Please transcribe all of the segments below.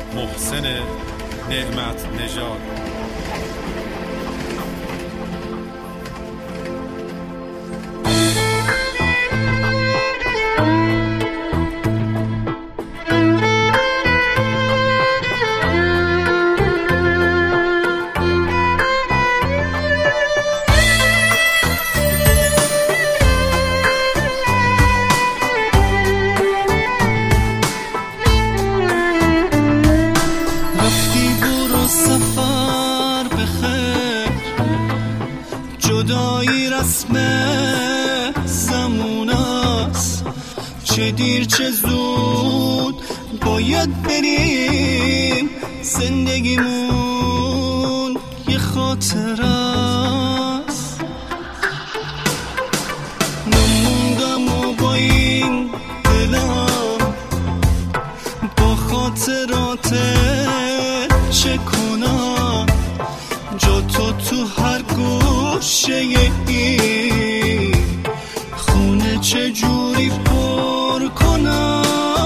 محسن نعمت نژاد. جدایی رسم زمان است، چه دیر چه زود باید بریم. زندگیمون یه خاطر است، نموندم و با این دلم با خاطرات چه کنم. جا تو هر گوشه این خونه چجوری پر کنم.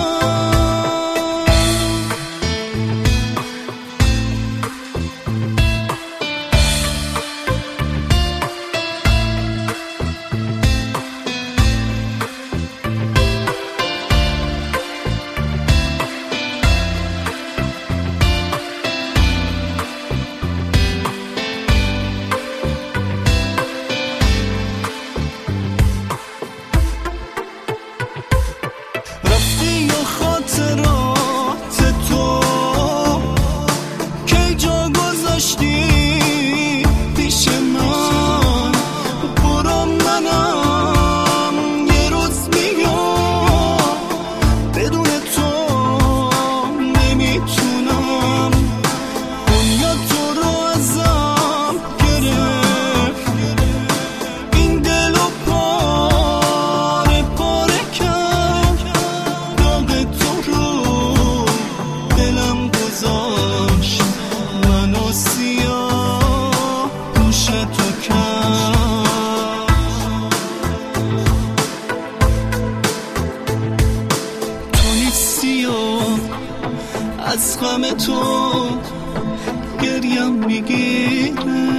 از غم تو گریم میگیره،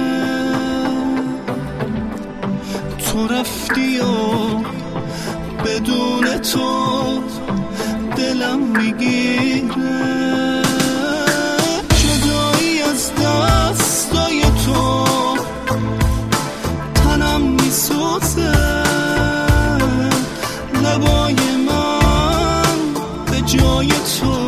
تو رفتی و بدون تو دلم میگیره. جدایی از دستای تو تنم میسوزه، لبای من به جای تو